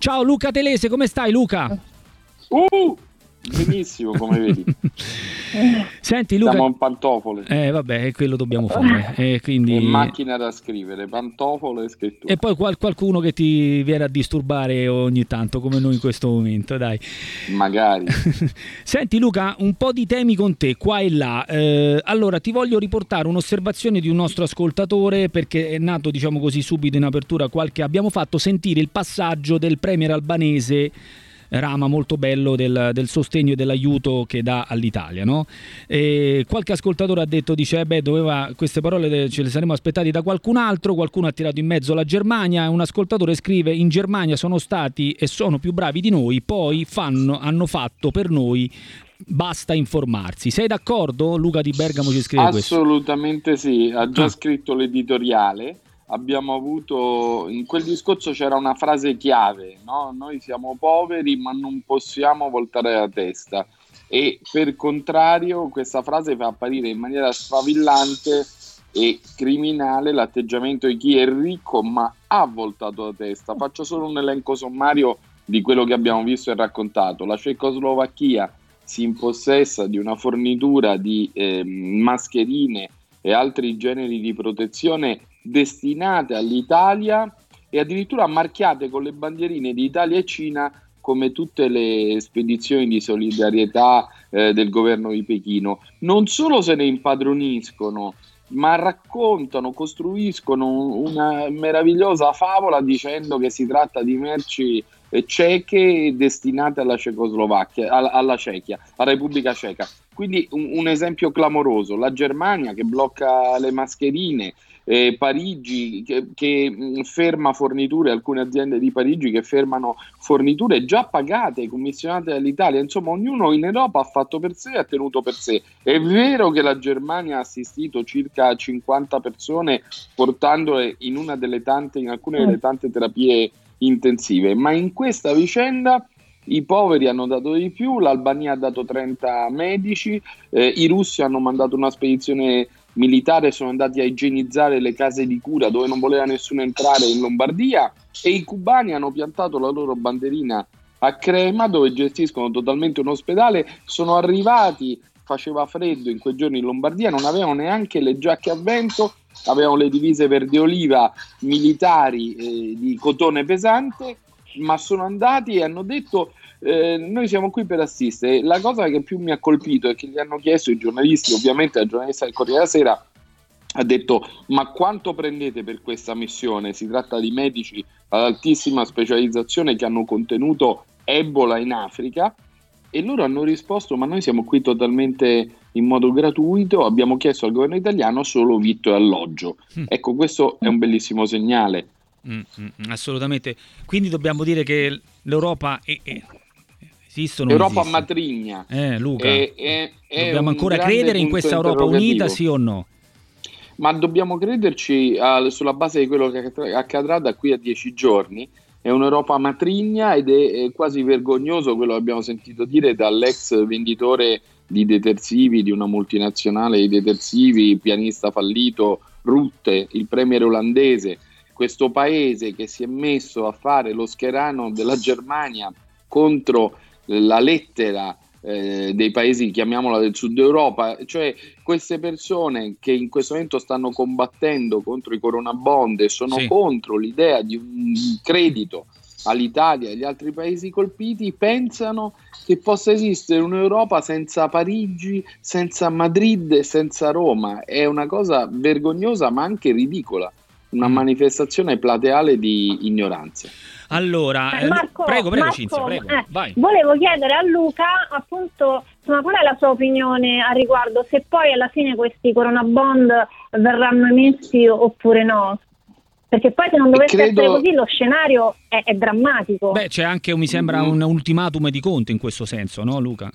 Ciao Luca Telese, come stai Luca? Benissimo, come vedi. Senti Luca, siamo in pantofole. Vabbè, quello dobbiamo fare. Quindi... E macchina da scrivere, pantofole e scrittura. E poi qualcuno che ti viene a disturbare ogni tanto, come noi in questo momento, dai. Magari. Senti Luca, un po' di temi con te, qua e là. Allora, ti voglio riportare un'osservazione di un nostro ascoltatore, perché è nato, diciamo così, subito in apertura abbiamo fatto sentire il passaggio del premier albanese Rama, molto bello, del sostegno e dell'aiuto che dà all'Italia, no? E qualche ascoltatore ha detto, queste parole ce le saremmo aspettati da qualcun altro, qualcuno ha tirato in mezzo la Germania, un ascoltatore scrive: in Germania sono stati e sono più bravi di noi, poi hanno fatto per noi, basta informarsi. Sei d'accordo? Luca di Bergamo ci scrive questo. Assolutamente sì, ha già scritto l'editoriale. Abbiamo avuto, in quel discorso c'era una frase chiave, no? Noi siamo poveri ma non possiamo voltare la testa, e per contrario questa frase fa apparire in maniera sfavillante e criminale l'atteggiamento di chi è ricco ma ha voltato la testa. Faccio solo un elenco sommario di quello che abbiamo visto e raccontato. La Cecoslovacchia si impossessa di una fornitura di mascherine e altri generi di protezione destinate all'Italia e addirittura marchiate con le bandierine di Italia e Cina, come tutte le spedizioni di solidarietà del governo di Pechino. Non solo se ne impadroniscono, ma raccontano, costruiscono una meravigliosa favola dicendo che si tratta di merci ceche destinate alla Cecoslovacchia, alla Cechia, alla Repubblica Ceca. Quindi un esempio clamoroso: la Germania che blocca le mascherine, Parigi che ferma forniture, alcune aziende di Parigi che fermano forniture già pagate, commissionate dall'Italia. Insomma, ognuno in Europa ha fatto per sé e ha tenuto per sé. È vero che la Germania ha assistito circa 50 persone portandole in alcune delle tante terapie intensive, ma in questa vicenda i poveri hanno dato di più. L'Albania ha dato 30 medici, i russi hanno mandato una spedizione militare, sono andati a igienizzare le case di cura dove non voleva nessuno entrare in Lombardia, e i cubani hanno piantato la loro banderina a Crema, dove gestiscono totalmente un ospedale. Sono arrivati, faceva freddo in quei giorni in Lombardia, non avevano neanche le giacche a vento, avevano le divise verde oliva militari di cotone pesante, ma sono andati e hanno detto: noi siamo qui per assistere. La cosa che più mi ha colpito è che gli hanno chiesto i giornalisti, ovviamente la giornalista del Corriere della Sera ha detto: ma quanto prendete per questa missione? Si tratta di medici ad altissima specializzazione che hanno contenuto Ebola in Africa. E loro hanno risposto: ma noi siamo qui totalmente in modo gratuito, abbiamo chiesto al governo italiano solo vitto e alloggio. Ecco, questo è un bellissimo segnale. Assolutamente. Quindi dobbiamo dire che l'Europa esistono. Europa matrigna. Luca, dobbiamo ancora credere in questa Europa unita, sì o no? Ma dobbiamo crederci sulla base di quello che accadrà da qui a 10 giorni. È un'Europa matrigna ed è quasi vergognoso quello che abbiamo sentito dire dall'ex venditore di detersivi di una multinazionale di detersivi, pianista fallito, Rutte, il premier olandese. Questo paese che si è messo a fare lo scherano della Germania contro la lettera dei paesi, chiamiamola, del sud Europa, cioè queste persone che in questo momento stanno combattendo contro i Corona Bond e sono contro l'idea di un credito all'Italia e agli altri paesi colpiti, pensano che possa esistere un'Europa senza Parigi, senza Madrid e senza Roma. È una cosa vergognosa ma anche ridicola, una manifestazione plateale di ignoranza. Allora, Marco, prego Marco, Cinzia, prego, vai. Volevo chiedere a Luca, appunto, insomma, qual è la sua opinione a riguardo, se poi alla fine questi Corona Bond verranno emessi oppure no? Perché poi se non dovesse essere così lo scenario è drammatico. Beh, c'è anche, mi sembra, un ultimatum di Conte in questo senso, no Luca?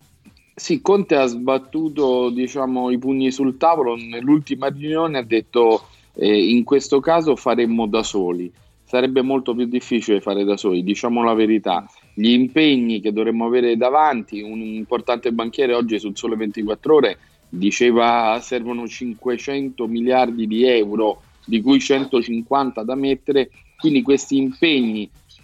Sì, Conte ha sbattuto, i pugni sul tavolo. Nell'ultima riunione ha detto: in questo caso faremmo da soli. Sarebbe molto più difficile fare da soli, diciamo la verità. Gli impegni che dovremmo avere davanti, un importante banchiere oggi sul Sole 24 Ore diceva: servono 500 miliardi di euro, di cui 150 da mettere, quindi questi impegni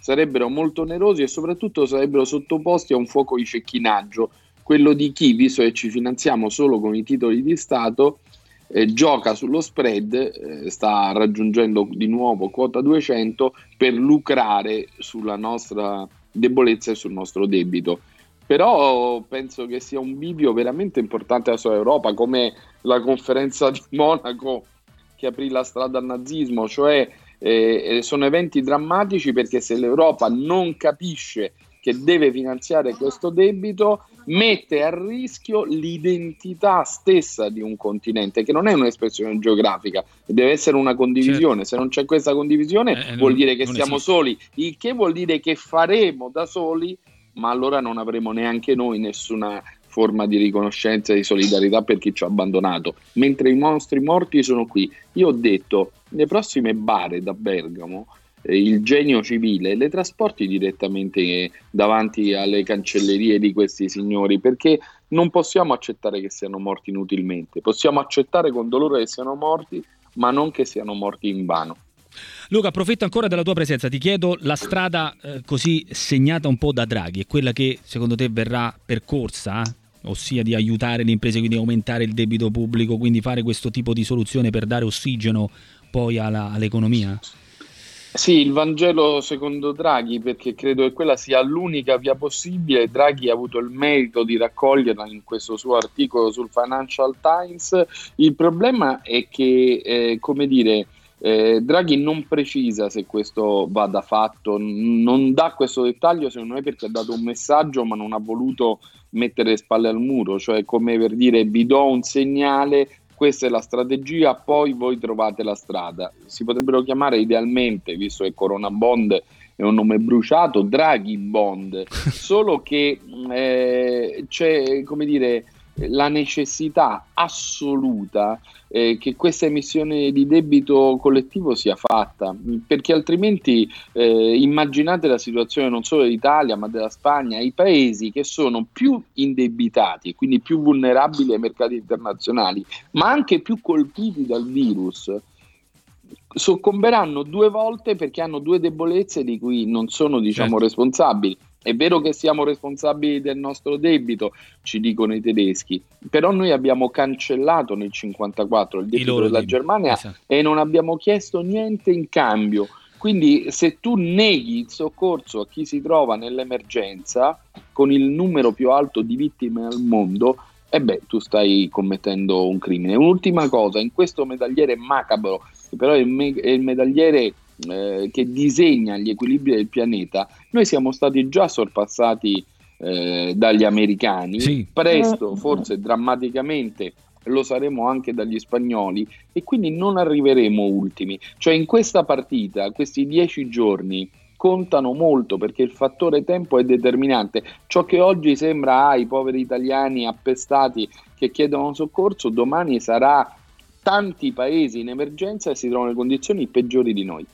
sarebbero molto onerosi e soprattutto sarebbero sottoposti a un fuoco di cecchinaggio, quello di chi, visto che ci finanziamo solo con i titoli di Stato, gioca sullo spread, sta raggiungendo di nuovo quota 200 per lucrare sulla nostra debolezza e sul nostro debito. Però penso che sia un bivio veramente importante alla sua Europa, come la conferenza di Monaco che aprì la strada al nazismo, cioè sono eventi drammatici, perché se l'Europa non capisce che deve finanziare questo debito, mette a rischio l'identità stessa di un continente, che non è un'espressione geografica, deve essere una condivisione. Se non c'è questa condivisione vuol dire che siamo soli, il che vuol dire che faremo da soli, ma allora non avremo neanche noi nessuna forma di riconoscenza e di solidarietà per chi ci ha abbandonato, mentre i nostri morti sono qui. Io ho detto, le prossime bare da Bergamo, il genio civile le trasporti direttamente davanti alle cancellerie di questi signori, perché non possiamo accettare che siano morti inutilmente, possiamo accettare con dolore che siano morti, ma non che siano morti invano. Luca, approfitto ancora della tua presenza, ti chiedo, la strada così segnata un po' da Draghi è quella che secondo te verrà percorsa, ossia di aiutare le imprese, quindi aumentare il debito pubblico, quindi fare questo tipo di soluzione per dare ossigeno poi all'economia? Sì, il Vangelo secondo Draghi, perché credo che quella sia l'unica via possibile. Draghi ha avuto il merito di raccoglierla in questo suo articolo sul Financial Times. Il problema è che, Draghi non precisa se questo vada fatto, non dà questo dettaglio, secondo me, perché ha dato un messaggio ma non ha voluto mettere le spalle al muro, cioè come per dire: vi do un segnale, questa è la strategia, poi voi trovate la strada. Si potrebbero chiamare idealmente, visto che Corona Bond è un nome bruciato, Draghi Bond, solo che c'è, come dire, la necessità assoluta che questa emissione di debito collettivo sia fatta, perché altrimenti immaginate la situazione non solo dell'Italia ma della Spagna, i paesi che sono più indebitati, quindi più vulnerabili ai mercati internazionali, ma anche più colpiti dal virus, soccomberanno due volte perché hanno due debolezze di cui non sono, diciamo, responsabili. È vero che siamo responsabili del nostro debito, ci dicono i tedeschi, però noi abbiamo cancellato nel 1954 il debito della Germania e non abbiamo chiesto niente in cambio. Quindi se tu neghi il soccorso a chi si trova nell'emergenza, con il numero più alto di vittime al mondo, tu stai commettendo un crimine. Un'ultima cosa, in questo medagliere macabro, che però è il medagliere che disegna gli equilibri del pianeta, noi siamo stati già sorpassati dagli americani, presto, forse drammaticamente, lo saremo anche dagli spagnoli, e quindi non arriveremo ultimi. Cioè in questa partita, questi 10 giorni contano molto, perché il fattore tempo è determinante. Ciò che oggi sembra i poveri italiani appestati che chiedono soccorso, domani sarà tanti paesi in emergenza e si trovano in condizioni peggiori di noi.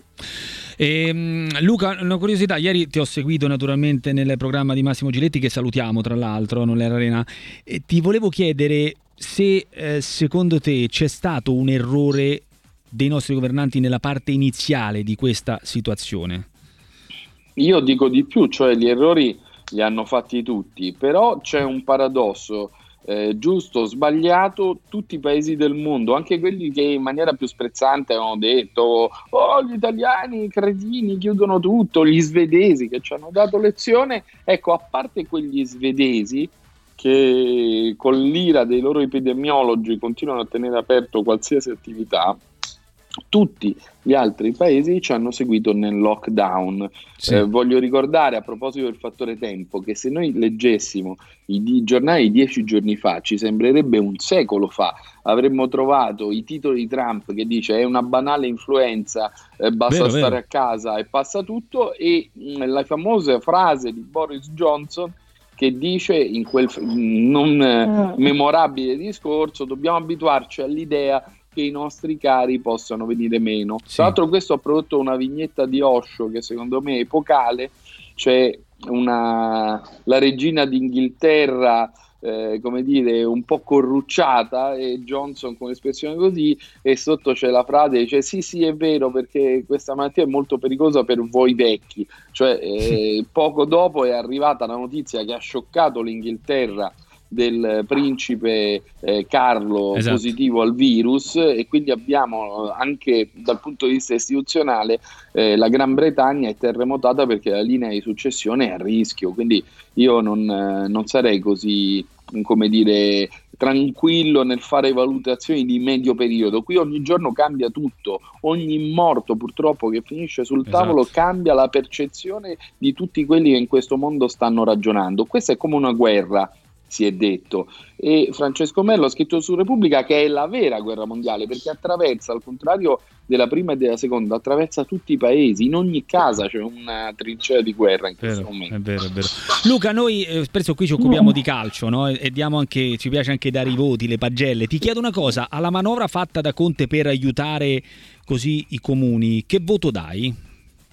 Luca, una curiosità: ieri ti ho seguito naturalmente nel programma di Massimo Giletti, che salutiamo tra l'altro, non era Arena, e ti volevo chiedere se secondo te c'è stato un errore dei nostri governanti nella parte iniziale di questa situazione. Io dico di più, cioè gli errori li hanno fatti tutti, però c'è un paradosso. Giusto o sbagliato, tutti i paesi del mondo, anche quelli che in maniera più sprezzante hanno detto gli italiani cretini chiudono tutto, gli svedesi che ci hanno dato lezione, ecco, a parte quegli svedesi che con l'ira dei loro epidemiologi continuano a tenere aperto qualsiasi attività, tutti gli altri paesi ci hanno seguito nel lockdown. Voglio ricordare, a proposito del fattore tempo, che se noi leggessimo i giornali 10 giorni fa, ci sembrerebbe un secolo fa, avremmo trovato i titoli di Trump che dice è una banale influenza, basta stare a casa e passa tutto, e la famosa frase di Boris Johnson che dice in quel non memorabile discorso: dobbiamo abituarci all'idea che i nostri cari possano venire meno. Tra l'altro questo ha prodotto una vignetta di Osho che secondo me è epocale. C'è la regina d'Inghilterra come dire, un po' corrucciata, e Johnson con espressione così, e sotto c'è la frase, dice sì è vero, perché questa malattia è molto pericolosa per voi vecchi, cioè poco dopo è arrivata la notizia che ha scioccato l'Inghilterra del principe Carlo, esatto, positivo al virus, e quindi abbiamo anche dal punto di vista istituzionale la Gran Bretagna è terremotata perché la linea di successione è a rischio, quindi io non sarei così, come dire, tranquillo nel fare valutazioni di medio periodo. Qui ogni giorno cambia tutto, ogni morto purtroppo che finisce sul tavolo, esatto, cambia la percezione di tutti quelli che in questo mondo stanno ragionando. Questa è come una guerra, si è detto, e Francesco Merlo ha scritto su Repubblica che è la vera guerra mondiale, perché attraversa, al contrario della prima e della seconda, attraversa tutti i paesi, in ogni casa c'è una trincea di guerra in questo momento. È vero. Luca, noi spesso qui ci occupiamo di calcio, no? E diamo anche, ci piace anche dare i voti, le pagelle. Ti chiedo una cosa, alla manovra fatta da Conte per aiutare così i comuni, che voto dai?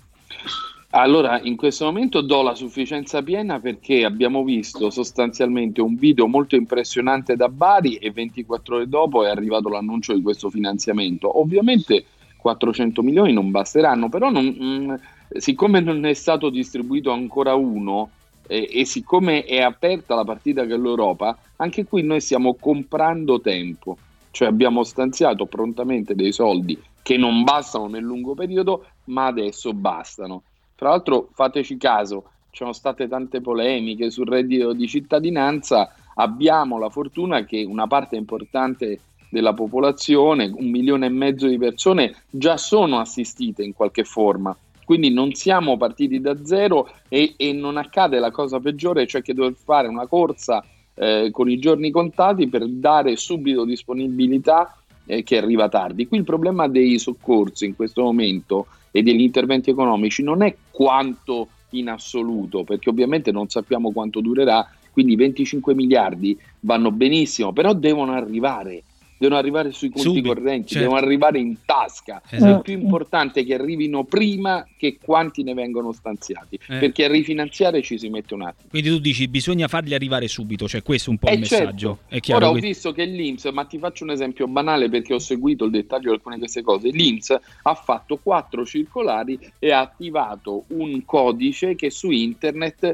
Allora, in questo momento do la sufficienza piena, perché abbiamo visto sostanzialmente un video molto impressionante da Bari e 24 ore dopo è arrivato l'annuncio di questo finanziamento. Ovviamente 400 milioni non basteranno, però siccome non è stato distribuito ancora uno e siccome è aperta la partita con l'Europa, anche qui noi stiamo comprando tempo, cioè abbiamo stanziato prontamente dei soldi che non bastano nel lungo periodo, ma adesso bastano. Tra l'altro, fateci caso, ci sono state tante polemiche sul reddito di cittadinanza, abbiamo la fortuna che una parte importante della popolazione, 1,5 milioni di persone, già sono assistite in qualche forma, quindi non siamo partiti da zero e non accade la cosa peggiore, cioè che dover fare una corsa con i giorni contati per dare subito disponibilità che arriva tardi. Qui il problema dei soccorsi in questo momento e degli interventi economici non è quanto in assoluto, perché ovviamente non sappiamo quanto durerà, quindi 25 miliardi vanno benissimo, però devono arrivare sui conti correnti, certo, devono arrivare in tasca. Esatto. È più importante che arrivino prima che quanti ne vengono stanziati, perché a rifinanziare ci si mette un attimo. Quindi tu dici bisogna farli arrivare subito, cioè questo è un po' il messaggio. Certo. È chiaro, ora ho visto che l'INPS, ma ti faccio un esempio banale perché ho seguito il dettaglio di alcune di queste cose, l'INPS ha fatto 4 circolari e ha attivato un codice che su internet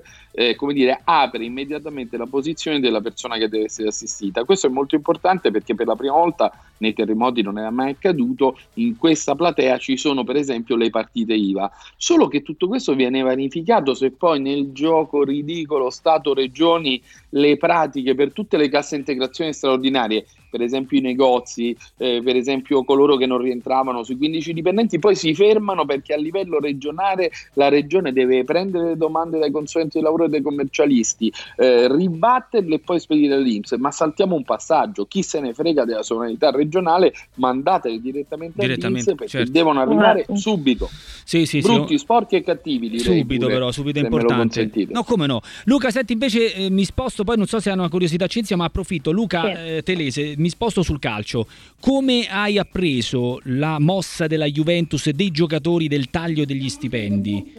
apre immediatamente la posizione della persona che deve essere assistita. Questo è molto importante perché per la prima volta nei terremoti non era mai accaduto, in questa platea ci sono per esempio le partite IVA, solo che tutto questo viene vanificato se poi nel gioco ridicolo Stato-Regioni le pratiche per tutte le casse integrazione straordinarie, per esempio i negozi, per esempio coloro che non rientravano sui 15 dipendenti, poi si fermano perché a livello regionale la regione deve prendere le domande dai consulenti di lavoro e dai commercialisti, ribatterle e poi spedire all'INPS. Ma saltiamo un passaggio: chi se ne frega della sovranità regionale, mandatele direttamente all'INPS, perché certo, devono arrivare subito. Sì, brutti, sporchi e cattivi, direi. Subito è importante. No, come no. Luca, senti, invece mi sposto, poi non so se hanno una curiosità Cinzia, ma approfitto. Luca, Telese, mi sposto sul calcio. Come hai appreso la mossa della Juventus e dei giocatori del taglio degli stipendi,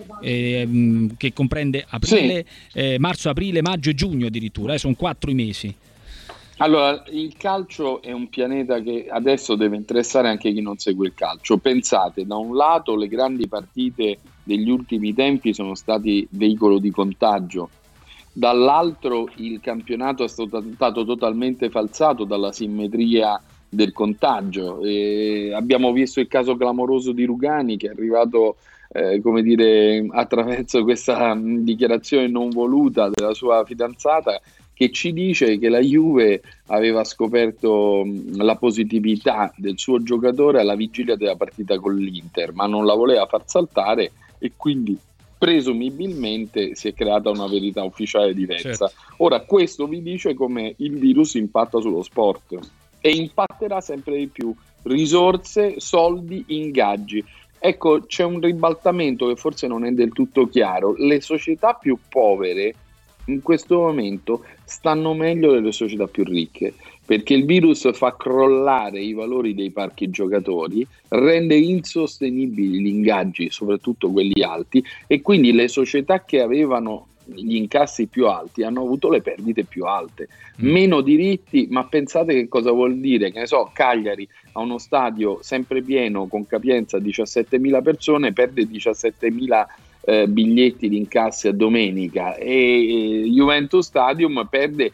che comprende aprile, marzo, aprile, maggio e giugno addirittura, sono 4 i mesi? Allora, il calcio è un pianeta che adesso deve interessare anche chi non segue il calcio. Pensate, da un lato le grandi partite degli ultimi tempi sono stati veicolo di contagio, dall'altro il campionato è stato totalmente falsato dalla simmetria del contagio. Abbiamo visto il caso clamoroso di Rugani, che è arrivato attraverso questa dichiarazione non voluta della sua fidanzata, che ci dice che la Juve aveva scoperto la positività del suo giocatore alla vigilia della partita con l'Inter, ma non la voleva far saltare e quindi presumibilmente si è creata una verità ufficiale diversa. Certo. Ora, questo vi dice come il virus impatta sullo sport e impatterà sempre di più. Risorse, soldi, ingaggi. Ecco, c'è un ribaltamento che forse non è del tutto chiaro. Le società più povere in questo momento stanno meglio delle società più ricche, perché il virus fa crollare i valori dei parchi giocatori, rende insostenibili gli ingaggi, soprattutto quelli alti, e quindi le società che avevano gli incassi più alti hanno avuto le perdite più alte, meno diritti, ma pensate che cosa vuol dire, che ne so, Cagliari ha uno stadio sempre pieno con capienza 17.000 persone, perde 17.000 biglietti di incassi a domenica, e Juventus Stadium perde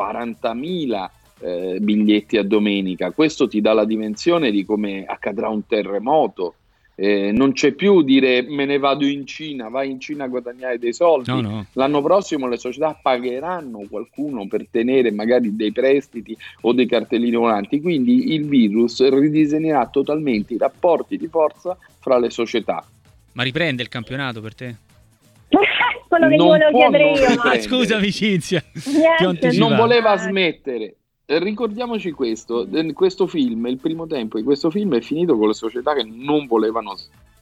40.000 biglietti a domenica. Questo ti dà la dimensione di come accadrà un terremoto. Non c'è più dire me ne vado in Cina, vai in Cina a guadagnare dei soldi. No. L'anno prossimo le società pagheranno qualcuno per tenere magari dei prestiti o dei cartellini volanti, quindi il virus ridisegnerà totalmente i rapporti di forza fra le società. Ma riprende il campionato per te? Quello che volevo chiedere io. Ma scusami Cinzia, non voleva smettere. Ricordiamoci questo film, il primo tempo di questo film è finito con le società che non volevano.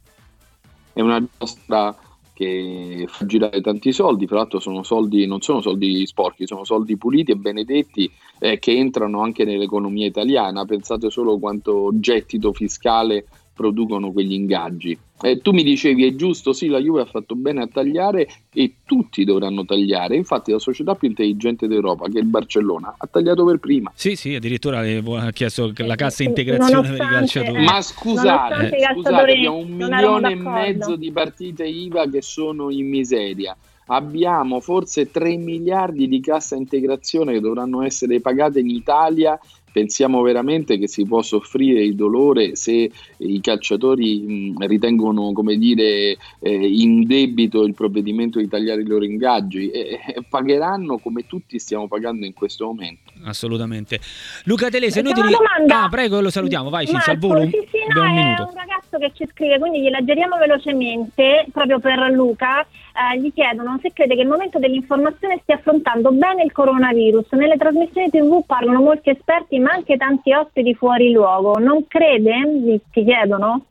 È una giostra che fa girare tanti soldi, fra l'altro sono soldi, non sono soldi sporchi, sono soldi puliti e benedetti, che entrano anche nell'economia italiana. Pensate solo quanto gettito fiscale producono quegli ingaggi. Tu mi dicevi, è giusto, sì, la Juve ha fatto bene a tagliare e tutti dovranno tagliare. Infatti la società più intelligente d'Europa, che è il Barcellona, ha tagliato per prima. Sì, addirittura ha chiesto la cassa integrazione per i calciatori. Ma scusate, abbiamo 1,5 milioni di partite IVA che sono in miseria. Abbiamo forse 3 miliardi di cassa integrazione che dovranno essere pagate in Italia. Pensiamo veramente che si può soffrire il dolore se i calciatori ritengono, come dire, in debito il provvedimento di tagliare i loro ingaggi? Pagheranno come tutti stiamo pagando in questo momento. Assolutamente. Luca Telese, noi prego, lo salutiamo, vai Cinzia, al volo. Sì, abbiamo un minuto. È un ragazzo che ci scrive, quindi gli leggeriamo velocemente, proprio per Luca. Gli chiedono se crede che il momento dell'informazione stia affrontando bene il coronavirus. Nelle trasmissioni TV parlano molti esperti, ma anche tanti ospiti fuori luogo. Non crede? Ti chiedono?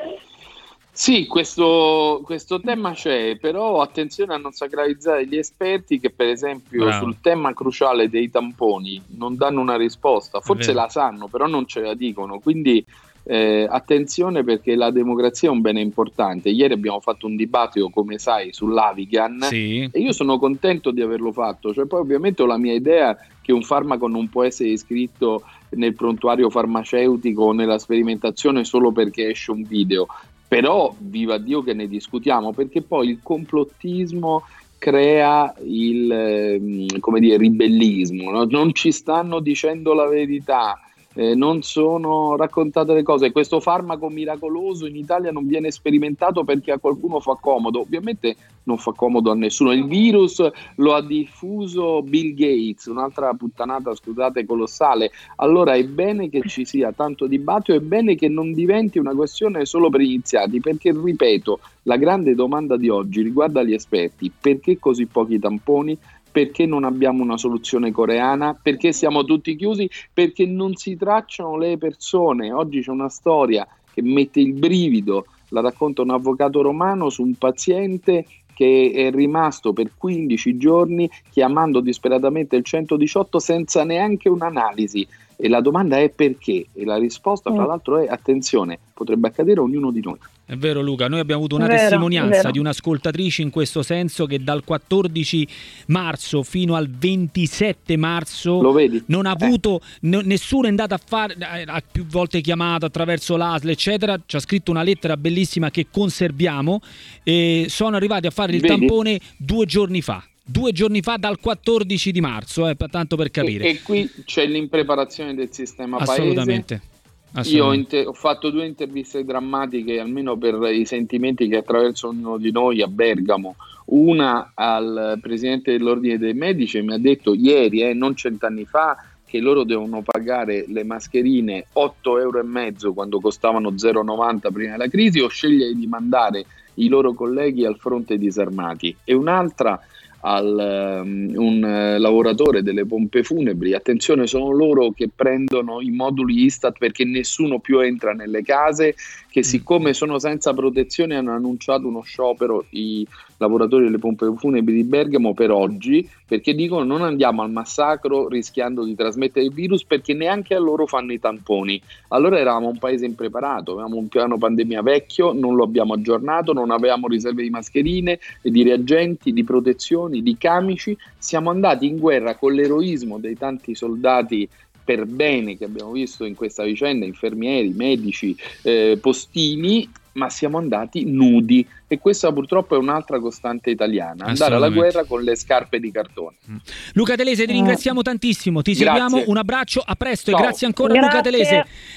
Sì, questo tema c'è, però attenzione a non sacralizzare gli esperti che per esempio sul tema cruciale dei tamponi non danno una risposta, forse la sanno però non ce la dicono, quindi attenzione, perché la democrazia è un bene importante. Ieri abbiamo fatto un dibattito, come sai, sull'Avigan, e io sono contento di averlo fatto, cioè poi ovviamente ho la mia idea che un farmaco non può essere iscritto nel prontuario farmaceutico o nella sperimentazione solo perché esce un video, però viva Dio che ne discutiamo, perché poi il complottismo crea il ribellismo, no? Non ci stanno dicendo la verità, non sono raccontate le cose. Questo farmaco miracoloso in Italia non viene sperimentato perché a qualcuno fa comodo. Ovviamente non fa comodo a nessuno. Il virus lo ha diffuso Bill Gates, un'altra puttanata, scusate, colossale. Allora è bene che ci sia tanto dibattito, è bene che non diventi una questione solo per iniziati, perché, ripeto, la grande domanda di oggi riguarda gli esperti: perché così pochi tamponi? Perché non abbiamo una soluzione coreana? Perché siamo tutti chiusi? Perché non si tracciano le persone. Oggi c'è una storia che mette il brivido, la racconta un avvocato romano, su un paziente che è rimasto per 15 giorni chiamando disperatamente il 118 senza neanche un'analisi. E la domanda è perché? E la risposta, tra l'altro, è: attenzione, potrebbe accadere a ognuno di noi. È vero Luca, noi abbiamo avuto una testimonianza di un'ascoltatrice in questo senso, che dal 14 marzo fino al 27 marzo non ha avuto, nessuno è andato a fare, ha più volte chiamato attraverso l'ASL eccetera, ci ha scritto una lettera bellissima che conserviamo, e sono arrivati a fare il tampone 2 giorni fa. 2 giorni fa, dal 14 di marzo, tanto per capire. E qui c'è l'impreparazione del sistema paese. Io ho fatto 2 interviste drammatiche, almeno per i sentimenti che attraversano ognuno di noi, a Bergamo. Una al presidente dell'Ordine dei Medici, mi ha detto ieri, non 100 anni fa, che loro devono pagare le mascherine 8,5 € quando costavano 0,90 prima della crisi, o scegliere di mandare i loro colleghi al fronte disarmati. E un'altra un lavoratore delle pompe funebri: attenzione, sono loro che prendono i moduli Istat perché nessuno più entra nelle case, che siccome sono senza protezione hanno annunciato uno sciopero i lavoratori delle pompe funebri di Bergamo per oggi, perché dicono non andiamo al massacro rischiando di trasmettere il virus, perché neanche a loro fanno i tamponi. Allora eravamo un paese impreparato, avevamo un piano pandemia vecchio, non lo abbiamo aggiornato, non avevamo riserve di mascherine, di reagenti, di protezioni, di camici. Siamo andati in guerra con l'eroismo dei tanti soldati per bene che abbiamo visto in questa vicenda, infermieri, medici, postini, ma siamo andati nudi, e questa purtroppo è un'altra costante italiana, andare alla guerra con le scarpe di cartone. Luca Telese, ti ringraziamo tantissimo, ti seguiamo, un abbraccio, a presto. Ciao. E grazie ancora. Luca Telese.